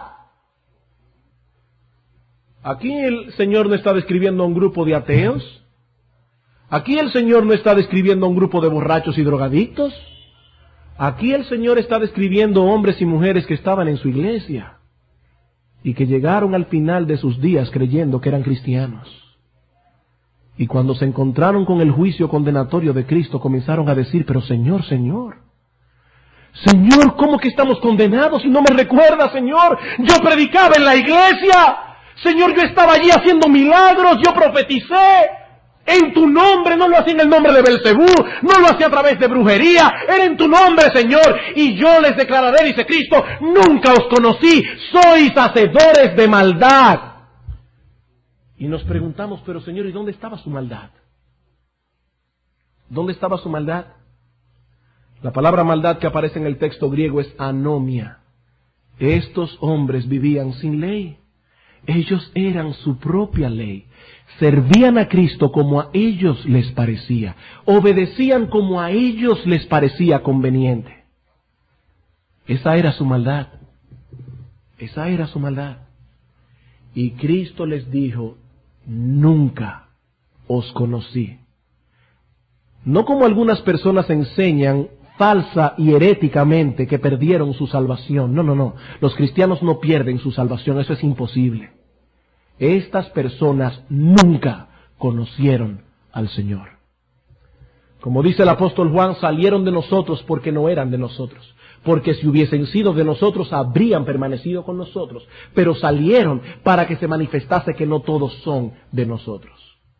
A: Aquí el Señor no está describiendo a un grupo de ateos. Aquí el Señor no está describiendo a un grupo de borrachos y drogadictos. Aquí el Señor está describiendo hombres y mujeres que estaban en su iglesia y que llegaron al final de sus días creyendo que eran cristianos. Y cuando se encontraron con el juicio condenatorio de Cristo, comenzaron a decir, pero Señor, Señor, Señor, ¿cómo que estamos condenados? Si no me recuerda, Señor, yo predicaba en la iglesia. Señor, yo estaba allí haciendo milagros, yo profeticé en tu nombre, no lo hacía en el nombre de Belcebú, no lo hacía a través de brujería, era en tu nombre, Señor, y yo les declararé, dice Cristo, nunca os conocí, sois hacedores de maldad. Y nos preguntamos, pero Señor, ¿y dónde estaba su maldad? ¿Dónde estaba su maldad? La palabra maldad que aparece en el texto griego es anomia. Estos hombres vivían sin ley. Ellos eran su propia ley. Servían a Cristo como a ellos les parecía. Obedecían como a ellos les parecía conveniente. Esa era su maldad. Esa era su maldad. Y Cristo les dijo, nunca os conocí. No como algunas personas enseñan falsa y heréticamente que perdieron su salvación. No, no, no. Los cristianos no pierden su salvación, eso es imposible. Estas personas nunca conocieron al Señor. Como dice el apóstol Juan, salieron de nosotros porque no eran de nosotros. Porque si hubiesen sido de nosotros, habrían permanecido con nosotros. Pero salieron para que se manifestase que no todos son de nosotros.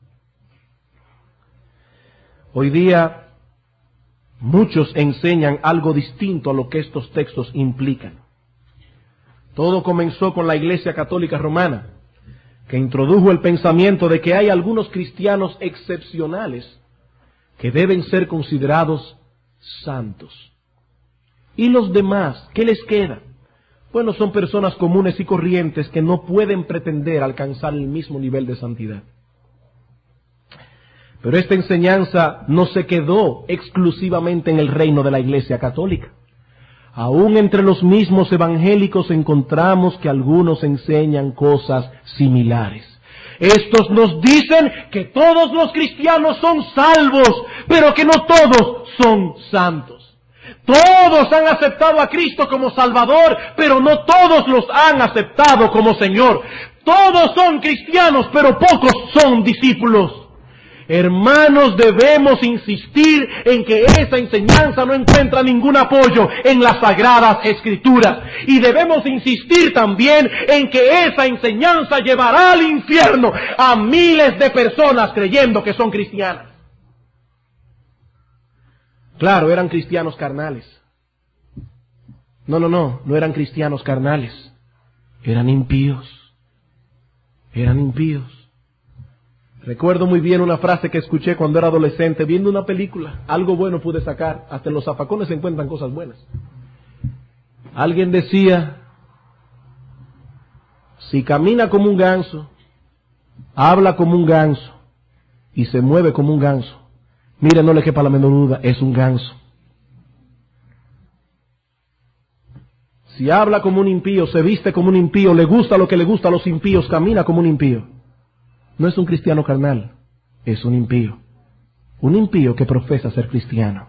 A: Hoy día, muchos enseñan algo distinto a lo que estos textos implican. Todo comenzó con la Iglesia Católica Romana, que introdujo el pensamiento de que hay algunos cristianos excepcionales que deben ser considerados santos. ¿Y los demás? ¿Qué les queda? Bueno, son personas comunes y corrientes que no pueden pretender alcanzar el mismo nivel de santidad. Pero esta enseñanza no se quedó exclusivamente en el reino de la Iglesia Católica. Aún entre los mismos evangélicos encontramos que algunos enseñan cosas similares. Estos nos dicen que todos los cristianos son salvos, pero que no todos son santos. Todos han aceptado a Cristo como Salvador, pero no todos los han aceptado como Señor. Todos son cristianos, pero pocos son discípulos. Hermanos, debemos insistir en que esa enseñanza no encuentra ningún apoyo en las Sagradas Escrituras. Y debemos insistir también en que esa enseñanza llevará al infierno a miles de personas creyendo que son cristianas. Claro, eran cristianos carnales. No eran cristianos carnales. Eran impíos. Eran impíos. Recuerdo muy bien una frase que escuché cuando era adolescente, viendo una película. Algo bueno pude sacar. Hasta en los zafacones se encuentran cosas buenas. Alguien decía, si camina como un ganso, habla como un ganso y se mueve como un ganso, mire, no le quepa la menor duda, es un ganso. Si habla como un impío, se viste como un impío, le gusta lo que le gusta a los impíos, camina como un impío, no es un cristiano carnal, es un impío. Un impío que profesa ser cristiano.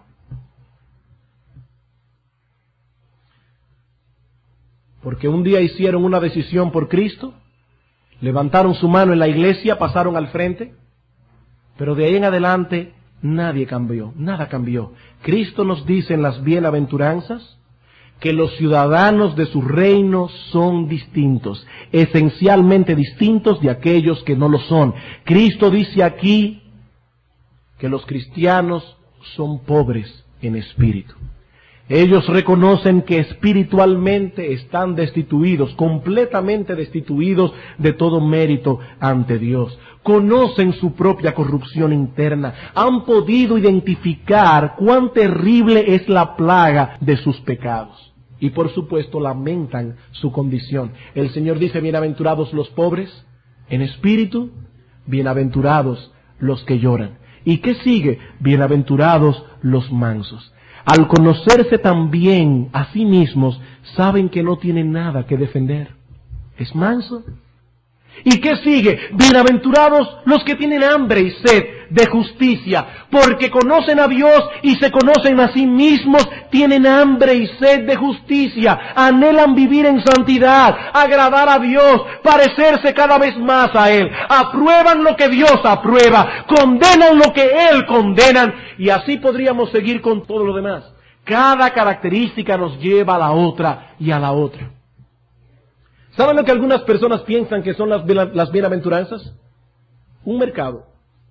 A: Porque un día hicieron una decisión por Cristo, levantaron su mano en la iglesia, pasaron al frente, pero de ahí en adelante nadie cambió, nada cambió. Cristo nos dice en las bienaventuranzas que los ciudadanos de su reino son distintos, esencialmente distintos de aquellos que no lo son. Cristo dice aquí que los cristianos son pobres en espíritu. Ellos reconocen que espiritualmente están destituidos, completamente destituidos de todo mérito ante Dios. Conocen su propia corrupción interna, han podido identificar cuán terrible es la plaga de sus pecados. Y por supuesto lamentan su condición. El Señor dice, bienaventurados los pobres en espíritu, bienaventurados los que lloran. ¿Y qué sigue? Bienaventurados los mansos. Al conocerse también a sí mismos, saben que no tienen nada que defender. ¿Es manso? ¿Y qué sigue? Bienaventurados los que tienen hambre y sed de justicia, porque conocen a Dios y se conocen a sí mismos, tienen hambre y sed de justicia, anhelan vivir en santidad, agradar a Dios, parecerse cada vez más a Él, aprueban lo que Dios aprueba, condenan lo que Él condena, y así podríamos seguir con todo lo demás. Cada característica nos lleva a la otra y a la otra. ¿Saben lo que algunas personas piensan que son las bienaventuranzas? Un mercado,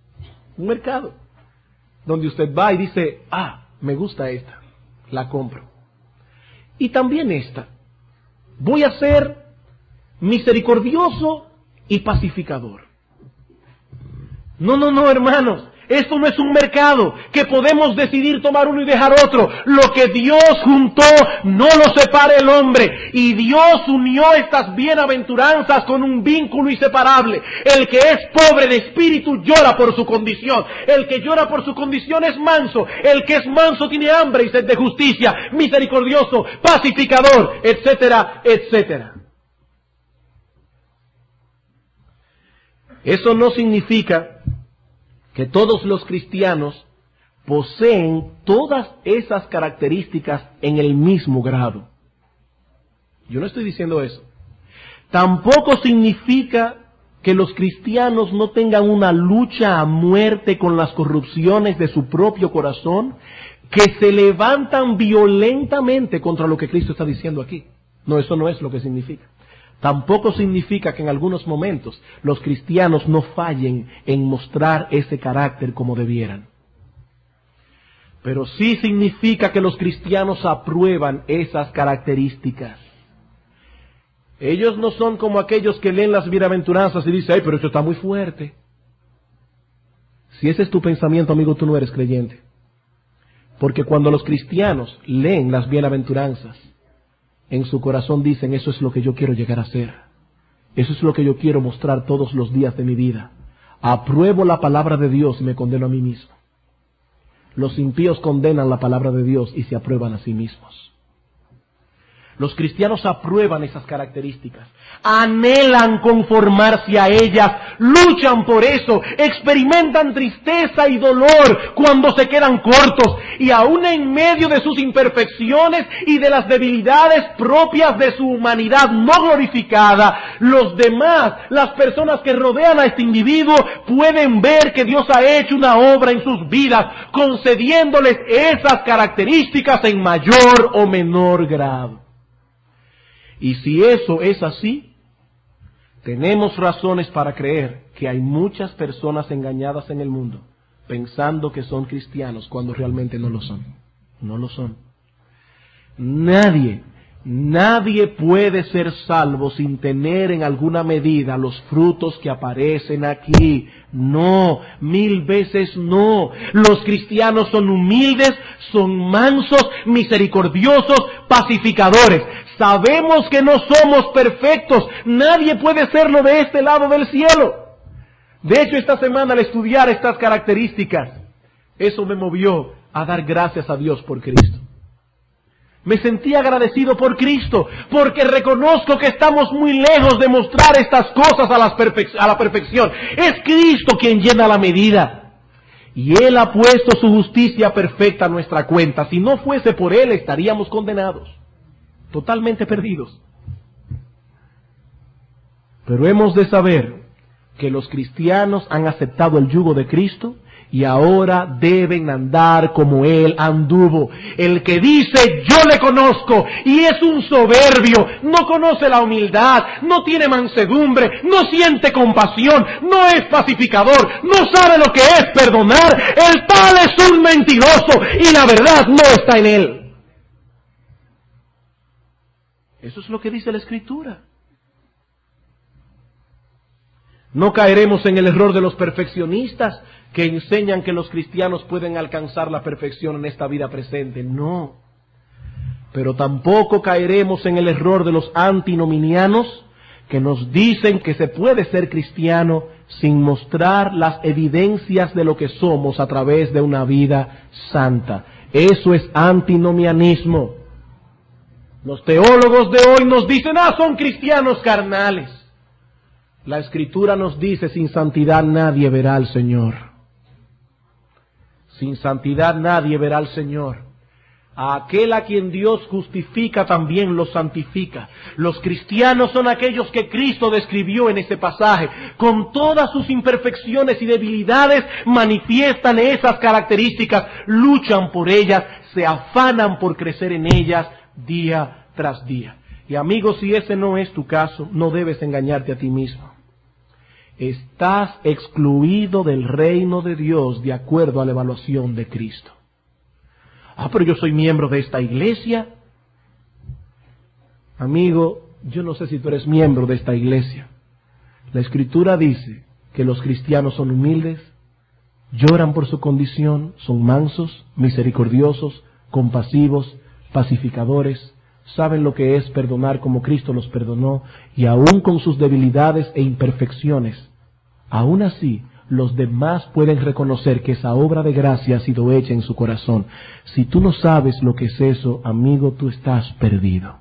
A: donde usted va y dice, me gusta esta, la compro. Y también esta, voy a ser misericordioso y pacificador. No, hermanos, Esto no es un mercado que podemos decidir tomar uno y dejar otro. Lo que Dios juntó no lo separa el hombre. Y Dios unió estas bienaventuranzas con un vínculo inseparable. El que es pobre de espíritu llora por su condición. El que llora por su condición es manso. El que es manso tiene hambre y sed de justicia, misericordioso, pacificador, etcétera, etcétera. Eso no significa que todos los cristianos poseen todas esas características en el mismo grado. Yo no estoy diciendo eso. Tampoco significa que los cristianos no tengan una lucha a muerte con las corrupciones de su propio corazón, que se levantan violentamente contra lo que Cristo está diciendo aquí. No, eso no es lo que significa. Tampoco significa que en algunos momentos los cristianos no fallen en mostrar ese carácter como debieran. Pero sí significa que los cristianos aprueban esas características. Ellos no son como aquellos que leen las bienaventuranzas y dicen, ay, pero esto está muy fuerte. Si ese es tu pensamiento, amigo, tú no eres creyente. Porque cuando los cristianos leen las bienaventuranzas, en su corazón dicen, eso es lo que yo quiero llegar a ser. Eso es lo que yo quiero mostrar todos los días de mi vida. Apruebo la palabra de Dios y me condeno a mí mismo. Los impíos condenan la palabra de Dios y se aprueban a sí mismos. Los cristianos aprueban esas características, anhelan conformarse a ellas, luchan por eso, experimentan tristeza y dolor cuando se quedan cortos, y aún en medio de sus imperfecciones y de las debilidades propias de su humanidad no glorificada, los demás, las personas que rodean a este individuo, pueden ver que Dios ha hecho una obra en sus vidas, concediéndoles esas características en mayor o menor grado. Y si eso es así, tenemos razones para creer que hay muchas personas engañadas en el mundo, pensando que son cristianos cuando realmente no lo son. No lo son. Nadie puede ser salvo sin tener en alguna medida los frutos que aparecen aquí. No, 1000 veces no. Los cristianos son humildes, son mansos, misericordiosos, pacificadores. Sabemos que no somos perfectos. Nadie puede serlo de este lado del cielo. De hecho, esta semana al estudiar estas características, eso me movió a dar gracias a Dios por Cristo. Me sentí agradecido por Cristo, porque reconozco que estamos muy lejos de mostrar estas cosas a la perfección. Es Cristo quien llena la medida. Y Él ha puesto su justicia perfecta a nuestra cuenta. Si no fuese por Él, estaríamos condenados, totalmente perdidos. Pero hemos de saber que los cristianos han aceptado el yugo de Cristo y ahora deben andar como Él anduvo. El que dice, yo le conozco, y es un soberbio, no conoce la humildad, no tiene mansedumbre, no siente compasión, no es pacificador, no sabe lo que es perdonar, el tal es un mentiroso y la verdad no está en él. Eso es lo que dice la Escritura. No caeremos en el error de los perfeccionistas que enseñan que los cristianos pueden alcanzar la perfección en esta vida presente. No. Pero tampoco caeremos en el error de los antinominianos que nos dicen que se puede ser cristiano sin mostrar las evidencias de lo que somos a través de una vida santa. Eso es antinomianismo. Los teólogos de hoy nos dicen, son cristianos carnales. La Escritura nos dice, sin santidad nadie verá al Señor. Sin santidad nadie verá al Señor. A aquel a quien Dios justifica también lo santifica. Los cristianos son aquellos que Cristo describió en ese pasaje. Con todas sus imperfecciones y debilidades manifiestan esas características, luchan por ellas, se afanan por crecer en ellas día tras día. Y amigos, si ese no es tu caso, no debes engañarte a ti mismo. Estás excluido del reino de Dios de acuerdo a la evaluación de Cristo. Pero yo soy miembro de esta iglesia. Amigo, yo no sé si tú eres miembro de esta iglesia. La Escritura dice que los cristianos son humildes, lloran por su condición, son mansos, misericordiosos, compasivos, pacificadores, saben lo que es perdonar como Cristo los perdonó, y aun con sus debilidades e imperfecciones, aun así, los demás pueden reconocer que esa obra de gracia ha sido hecha en su corazón. Si tú no sabes lo que es eso, amigo, tú estás perdido.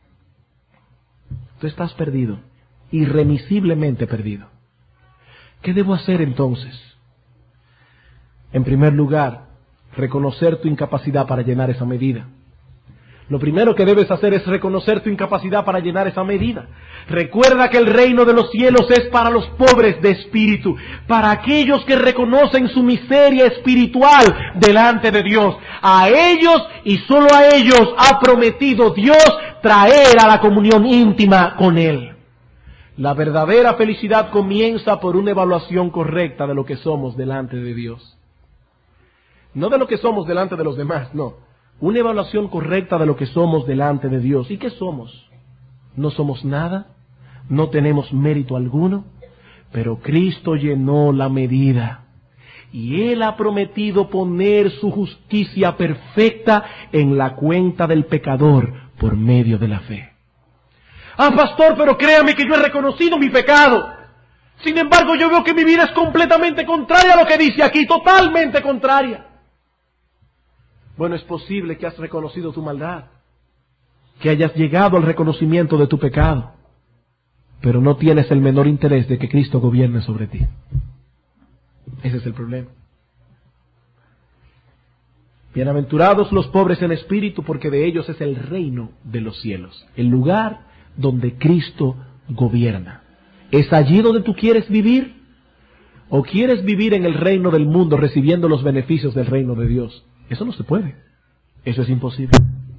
A: Tú estás perdido, irremisiblemente perdido. ¿Qué debo hacer entonces? En primer lugar, reconocer tu incapacidad para llenar esa medida. Lo primero que debes hacer es reconocer tu incapacidad para llenar esa medida. Recuerda que el reino de los cielos es para los pobres de espíritu, para aquellos que reconocen su miseria espiritual delante de Dios. A ellos y solo a ellos ha prometido Dios traer a la comunión íntima con Él. La verdadera felicidad comienza por una evaluación correcta de lo que somos delante de Dios. No de lo que somos delante de los demás, no. Una evaluación correcta de lo que somos delante de Dios. ¿Y qué somos? No somos nada, no tenemos mérito alguno, pero Cristo llenó la medida. Y Él ha prometido poner su justicia perfecta en la cuenta del pecador por medio de la fe. Ah, pastor, pero créame que yo he reconocido mi pecado. Sin embargo, yo veo que mi vida es completamente contraria a lo que dice aquí, totalmente contraria. Bueno, es posible que has reconocido tu maldad, que hayas llegado al reconocimiento de tu pecado, pero no tienes el menor interés de que Cristo gobierne sobre ti. Ese es el problema. Bienaventurados los pobres en espíritu, porque de ellos es el reino de los cielos, el lugar donde Cristo gobierna. ¿Es allí donde tú quieres vivir? ¿O quieres vivir en el reino del mundo recibiendo los beneficios del reino de Dios? Eso no se puede. Eso es imposible.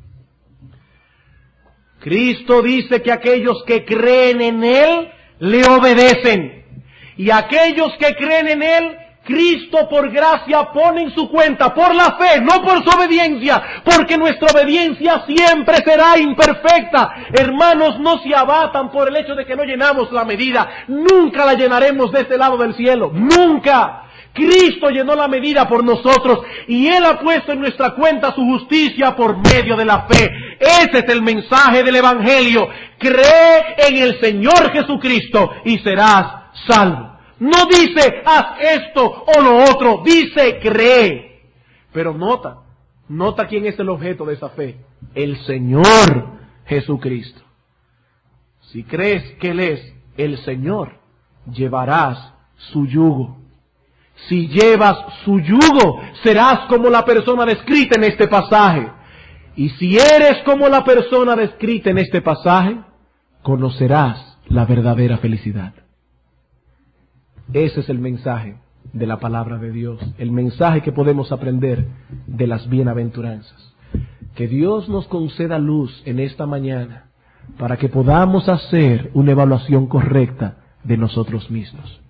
A: Cristo dice que aquellos que creen en Él le obedecen. Y aquellos que creen en Él, Cristo por gracia pone en su cuenta, por la fe, no por su obediencia, porque nuestra obediencia siempre será imperfecta. Hermanos, no se abatan por el hecho de que no llenamos la medida. Nunca la llenaremos de este lado del cielo. ¡Nunca! Cristo llenó la medida por nosotros y Él ha puesto en nuestra cuenta su justicia por medio de la fe. Ese es el mensaje del Evangelio. Cree en el Señor Jesucristo y serás salvo. No dice haz esto o lo otro, dice cree. Pero nota quién es el objeto de esa fe. El Señor Jesucristo. Si crees que Él es el Señor, llevarás su yugo. Si llevas su yugo, serás como la persona descrita en este pasaje. Y si eres como la persona descrita en este pasaje, conocerás la verdadera felicidad. Ese es el mensaje de la palabra de Dios, el mensaje que podemos aprender de las bienaventuranzas. Que Dios nos conceda luz en esta mañana para que podamos hacer una evaluación correcta de nosotros mismos.